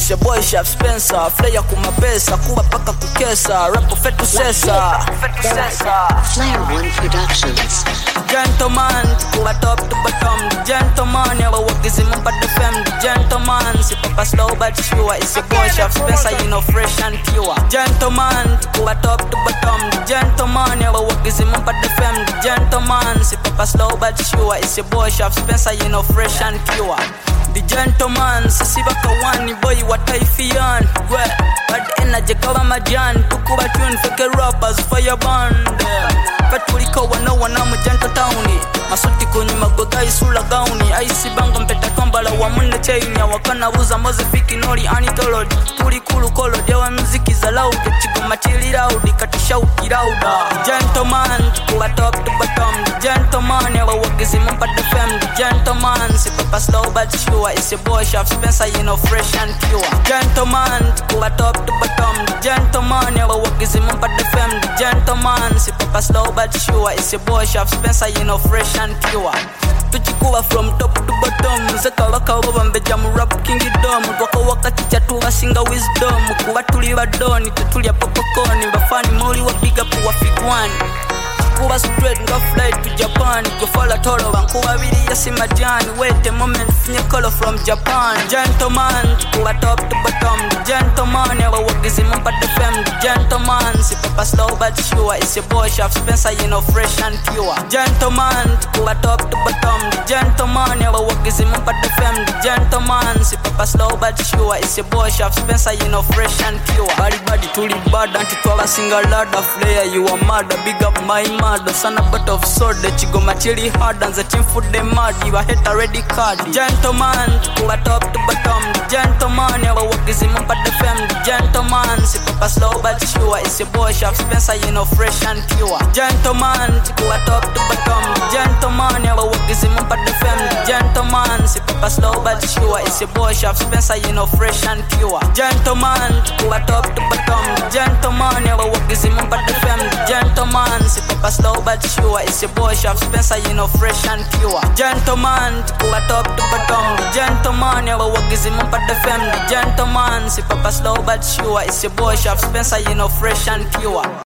It's your boy Chef Spencer, flyer kumapesa, kuwa paka kukesa, rap fetu sesa. Flare One Productions. Gentleman, kuwa top to bottom. The gentleman, never walk is him but the fam. The gentleman, si papa slow but sure. It's your boy Chef Spencer, you know fresh and pure. Gentleman, kuwa top to bottom. The gentleman, never walk is him but the fam. The gentleman, si papa slow but sure. It's your boy Chef Spencer, you know fresh and pure. The gentleman, sisi baka wani boy wataifian. Bad energy kawa majan, tukuba tune fake rappers fire band. Katulika wana mu gentle towni, masuti kwenye magwega isula gauni. Aisi bango mpeta kwambala wa munde chaini, wakana uza moze fiki nori anitolod. Tuli kulu kolo dewa mziki za loud, chigoma chili loud, katisha ukirauda. Gentleman, kuwa top to bottom. The gentleman, never walk is him but the fam. The gentleman, si papa slow but sure. It's your boy Chef Spencer, you know fresh and pure. Gentleman, kuwa top to bottom. The gentleman, never walk is him but the fam. The gentleman, si papa slow but sure. It's your boy Chef Spencer, you know fresh and pure. Tuchikuwa from top to bottom. Zeka waka wabambe jamu rap kingdom. Waka waka chicha tuwa singa wisdom. Kuwa tuli wadoni, tutulia popokoni. Wafani moli wa big up wa figwani. Kuba straight nga fly to Japan. Go follow toro Vancouver vili yasi majani. Wait a moment finye color from Japan. Gentleman, kuba top to bottom. The gentleman, never walk is him but the fam. The gentleman, si papa slow but sure. It's your boy Chef Spencer, you know fresh and pure. Gentleman, kuba top to bottom. The gentleman, never walk is him but the fam. The gentleman, si papa slow but sure. It's your boy Chef Spencer, you know fresh and pure. Body tuli bad anti-twala single ladder. Flare you a mad, big up my mad. Son a butt of sword, the chigoma chili hard and the team food they mad. You a hit already card. Gentleman, kuwa top to bottom. The gentleman, never walk is him but the fam. The gentleman, si papa slow but sure. It's your boy Chef Spencer, you know fresh and pure. Gentleman, kuwa top to bottom. The gentleman, never walk is him but the fam. The gentleman, si papa slow but sure. It's your boy Chef Spencer, you know fresh and pure. Gentleman, kuwa top to bottom. The gentleman, never walk is him but the fam. The gentleman, si papa slow but sure. It's your boy Chef Spencer, you know fresh and pure. Gentleman, kuwa top to bottom. The gentleman, never walk is him but the fam. The gentleman, si papa slow but sure. It's your boy Chef Spencer, you know fresh and pure.